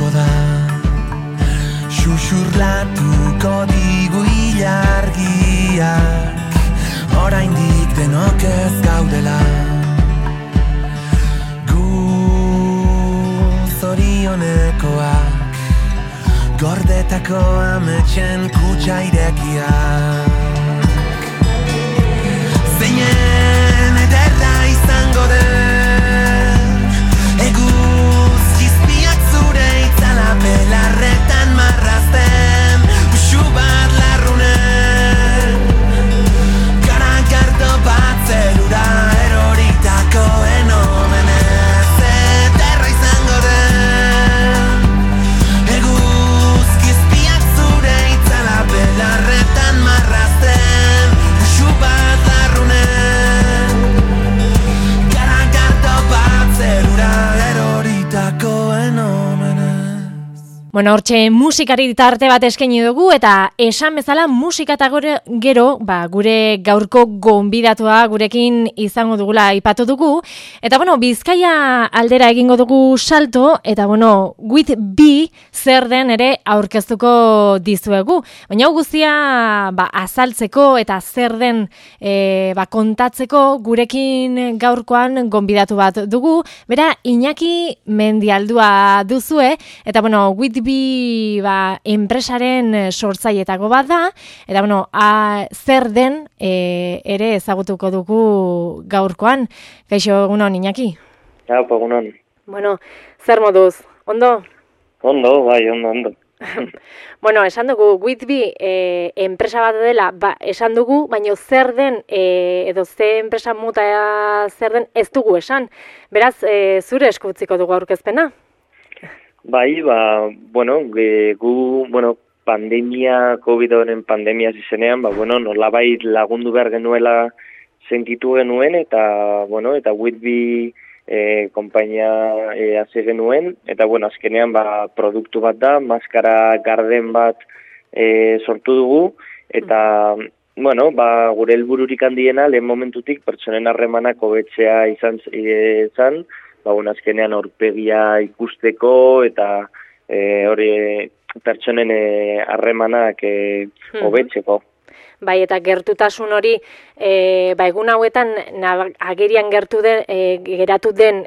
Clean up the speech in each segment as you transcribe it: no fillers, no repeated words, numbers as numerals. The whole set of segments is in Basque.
ikusiko da. Xuxurlatuko digu ilargiak, oraindik denok ez gaudela. Gu zorionekoak, gordetako ametxen kutxa irekiak. Zeinen ederra izango den, eguzkizpiak zure itzala belarretan marrazten, usu bat larrunen, garagardo bat zerura eroritakoen omenez. Ederra izango den, eguzkizpiak zure itzala belarretan marrazten, usu bat larrunen, garagardo bat zerura eroritakoen omenez. Bueno, hortxe musikari tarte bat eskaini dugu eta esan bezala musika eta gero, gure gaurko gonbidatua gurekin izango dugula aipatu dugu. Eta bueno, Bizkaia aldera egingo dugu salto eta bueno, With B zer den ere aurkeztuko dizuegu. Baina hau guztia azaltzeko eta zer den kontatzeko gurekin gaurkoan gonbidatu bat dugu. Bera, Iñaki Mendialdua duzue eta bueno, With B enpresaren sortzailetako bat da, eta bueno, zer den ere ezagutuko dugu gaurkoan. Kaixo, egunon, Iñaki? Egunon. Bueno, zer moduz? Ondo? Ondo, bai, ondo. Bueno, esan dugu, With B enpresa bat dela, esan dugu, baina zer den, edo ze enpresa mota zer den, ez dugu esan. Beraz, zure eskutziko dugu aurkezpena? Bai, pandemia, COVID-en pandemia zizenean, nolabait lagundu behar genuela sentitu genuen, eta With B konpainia hasi genuen, eta azkenean produktu bat da, maskara garden bat sortu dugu, eta gure helbururik handiena lehen momentutik pertsonen harremanak hobetzea izan, azkenean aurpegia ikusteko eta hori pertsonen harremanak hobetzeko. Bai, eta gertutasun hori, egun hauetan agerian geratu den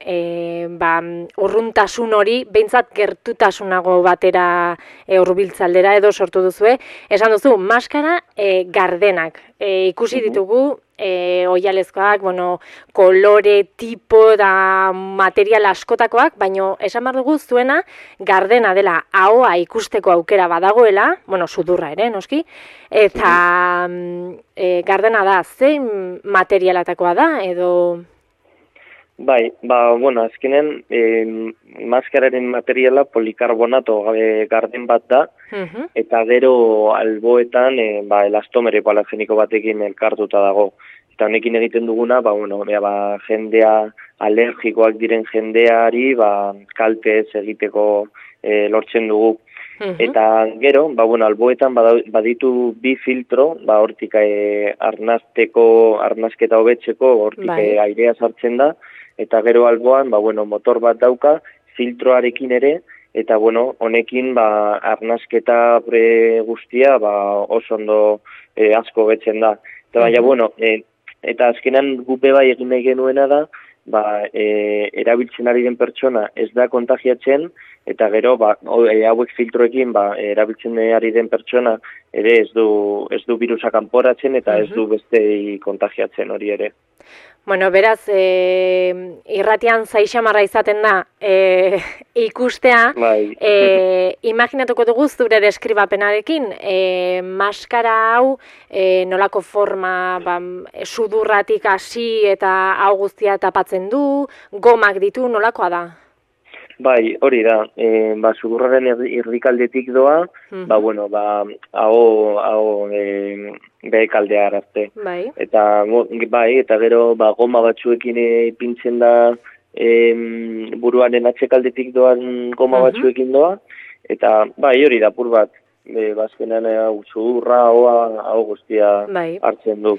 urruntasun hori, behintzat gertutasunago batera hurbiltzaldera edo sortu duzue. Esan duzu, maskara gardenak. Ikusi ditugu, oialezkoak, kolore, tipo da material askotakoak, baina esan behar dugu zuena gardena dela, ahoa ikusteko aukera badagoela, sudurra ere, noski, eta gardena da, zein materialatakoa da, edo... Bai, azkenen maskararen materiala polikarbonato garden bat da, eta gero alboetan elastomere palageniko batekin elkartuta dago. Eta honekin egiten duguna, jendea alergikoak diren jendeari kalte ez egiteko lortzen dugu. Eta gero, alboetan baditu bi filtro, hortik arnasketa hobetzeko, hortik airea sartzen da, eta gero alboan, motor bat dauka, filtroarekin ere, eta honekin arnasketa guztia oso ondo asko betzen da. Eta azkenan gupe bai egin nahi genuena da, erabiltzen ari den pertsona ez da kontagiatzen, eta gero hauek filtroekin erabiltzen ari den pertsona ere ez du virusa kanporatzen eta ez du bestei kontagiatzen hori ere. Beraz, irratian zaixamarra izaten da ikustea, imaginatuko dugu zure deskribapenarekin, maskara hau nolako forma sudurratik hasi eta hau guztia tapatzen du, gomak ditu, nolakoa da? Bai, hori da, sudurraren erdikaldetik doa, hau behekaldea arte. Bai. Eta gero goma batzuekin ipintzen da buruaren atzekaldetik doan goma batzuekin doa, eta hori da, pur bat, bazkenan sudurra, hau guztia hartzen du.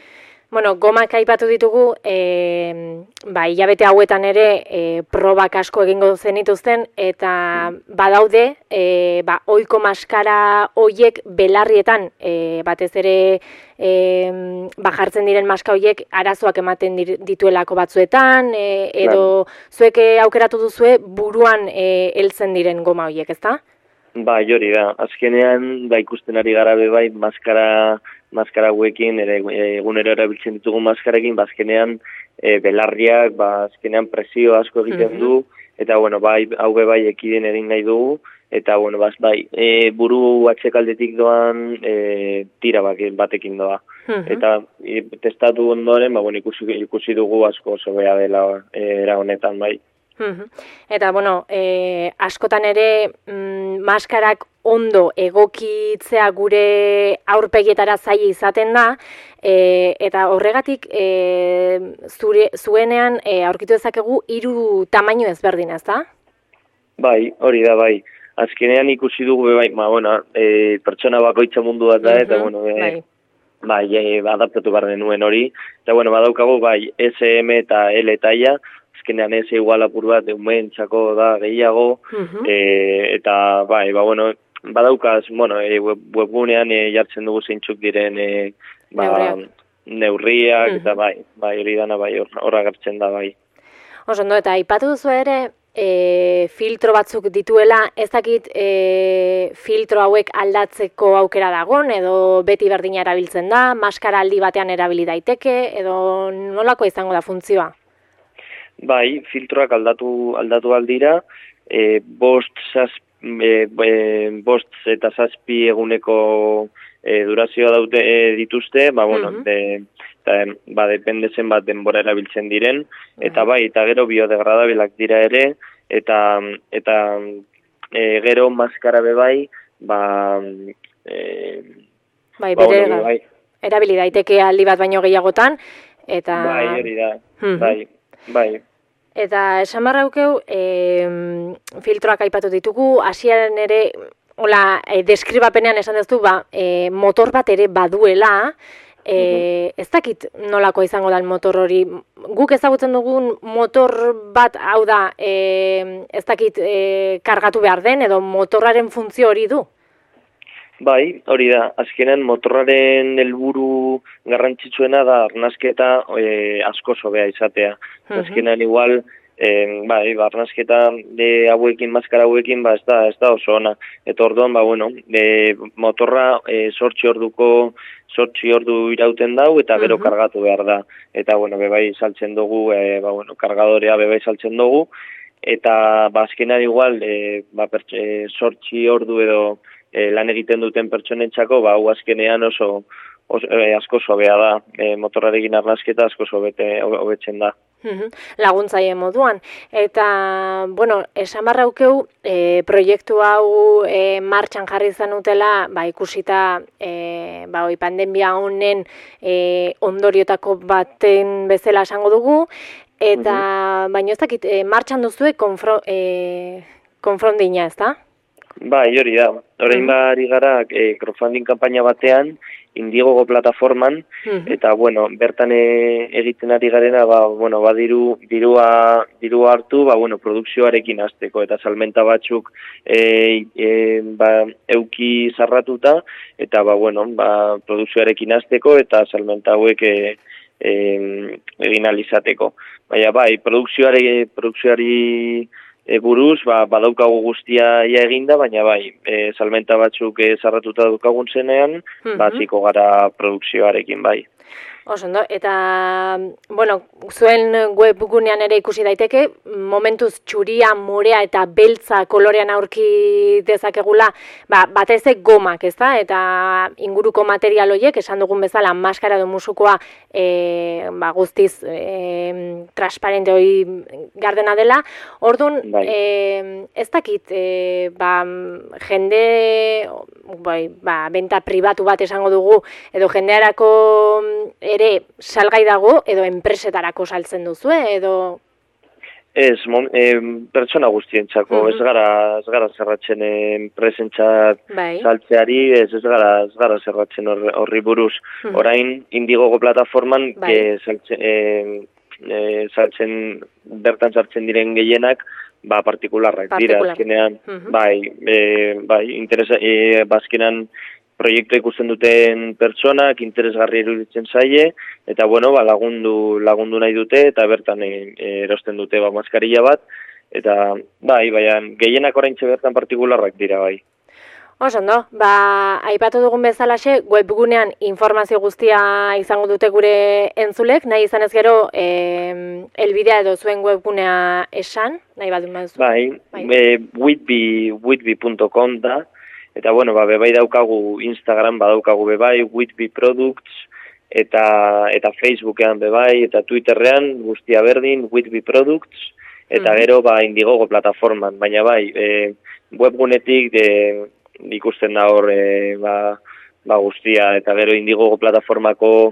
Bueno, gomak aipatu ditugu, hilabete hauetan ere probak asko egingo zenituzten, eta badaude, ohiko maskara hoiek belarrietan, batez ere jartzen diren maska hoiek arazoak ematen dituelako batzuetan, edo zuek aukeratu duzue buruan heltzen diren goma hoiek, ezta? Hori da, azkenean ikusten ari gara bai maskara hauekin, egunero erabiltzen ditugu maskarekin, azkenean belarriak, azkenean presio asko egiten du, eta hau bai ekiden egin nahi dugu, eta buru atxekaldetik doan tira batekin doa. Eta testatu ondoren, ikusi dugu asko oso bea dela era honetan bai. Eta, askotan ere maskarak ondo egokitzea gure aurpegietara zaila izaten da, eta horregatik zuenean aurkitu dezakegu 3 tamaino ezberdin, ezta? Bai, hori da, bai. Azkenean ikusi dugu, pertsona bakoitza mundu bat da, eta, adaptatu behar denuen hori. Eta, badaukagu, SM eta L taila, azkenean ez igual apur bat, umentzako da gehiago, eta, badaukaz, webgunean jartzen dugu zeintzuk diren neurriak, eta hori dana, horra gertzen da, bai. Osondo, eta aipatu duzu ere, filtro batzuk dituela, ez dakit filtro hauek aldatzeko aukera dagon, edo beti berdina erabiltzen da, maskara aldi batean erabili daiteke, edo nolako izango da funtzioa? Bai, filtroak aldatu aldira, 5 eta 7 eguneko durazioa dituzte, depende zenbat denbora erabiltzen diren, eta eta gero biodegradabilak dira ere, eta gero maskara bebai, erabili daiteke aldi bat baino gehiagotan, eta... Bai, hori da, bai. Eta esan barraukeu, filtroak aipatu ditugu, hasieran ere, deskribapenean esan duzu, motor bat ere baduela, ez dakit nolako izango da motor hori. Guk ezagutzen dugun motor bat, hau da, ez dakit kargatu behar den, edo motorraren funtzio hori du? Bai, hori da, azkenean motorraren helburu garrantzitsuena da arnasketa asko sobea izatea. Azkenean igual, arnasketa hauekin, maskara hauekin, ez da oso ona. Eta orduan, motorra 8 ordu irauten dau, eta gero kargatu behar da. Eta, bebai saltzen dugu, kargadorea bebai saltzen dugu, eta azkenean igual, 8 ordu edo lan egiten duten pertsonentzako, hau azkenean oso asko sobea da, motorrarekin arnasketa asko hobetzen da. Laguntzaile moduan. Eta, esan barraukeu, proiektu hau martxan jarri izan utela, ikusita pandemia honen ondoriotako baten bezala esango dugu, eta, baina ez dakit, martxan duzue konfrontina, ez da? Bai, hori da. Orain bari gara crowdfunding kampaina batean, Indiegogo plataforman, eta, bertan egiten ari garena, dirua hartu, produkzioarekin hasteko, eta salmenta batzuk euki zarratuta, eta, produkzioarekin hasteko, eta salmenta hauek egin alizateko. Baina, produkzioari buruz, badaukagu guztia eginda, baina salmenta batzuk zarratuta daukagun zenean, ziko gara produkzioarekin bai. Osondo, eta, zuen webgunean ere ikusi daiteke, momentuz txuria, morea eta beltza kolorean aurki dezakegula, batez gomak, ezta? Eta inguruko material horiek, esan dugun bezala, maskara edo musukoa guztiz transparente hori gardena dela. Orduan, ez dakit, jende, benta pribatu bat esango dugu, edo jendearako ere salgai dago, edo enpresetarako saltzen duzu, edo... Ez, pertsona guztientzako, ez gara zerratzen presentzat saltzeari, ez gara zerratzen horri buruz. Orain, Indiegogo plataforman bertan sartzen diren gehienak, partikularrak dira, azkenean, azkenean proiektu ikusten duten pertsonak, interesgarri iruditzen zaie, eta lagundu nahi dute, eta bertan erosten dute maskarilla bat, eta gehienak oraintxe bertan partikularrak dira, bai. Osondo, aipatu dugun bezalaxe, webgunean informazio guztia izango dute gure entzulek, nahi izan ez gero, elbidea edo zuen webgunea esan, nahi bat dumazu? Whitby.com da, eta bebai daukagu Instagram, badaukagu bebai, Whitby Products, eta Facebookean bebai, eta Twitterrean, guztia berdin, Whitby Products, eta gero Indiegogo plataforman, baina webgunetik ikusten da hor guztia, eta gero Indiegogo plataformako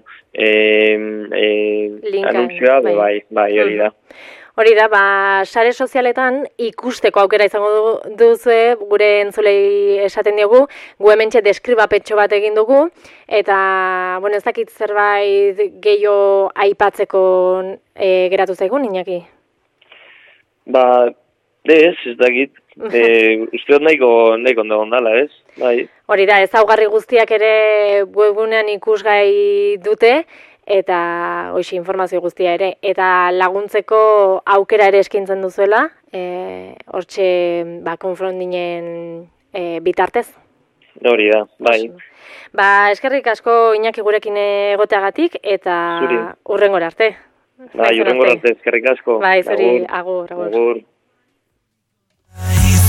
anunzioa, hori da. Hori da, sare sozialetan ikusteko aukera izango duzu, gure entzulei esaten diogu, gu hementxe deskribapetxo bat egin dugu, eta, ez dakit zerbait gehiago aipatzeko geratu zaigun, Iñaki? Ez dakit, usteot nahiko ondo ondala, ez? Hori da, ezaugarri guztiak ere webgunean ikusgai dute, eta hoxe informazio guztia ere, eta laguntzeko aukera ere eskintzen duzuela, hortxe konfrontinen bitartez. Hori da, bai. Eskerrik asko Iñaki gurekin egoteagatik, eta hurrengora arte. Hurrengora arte, eskerrik asko. Zuri, agur.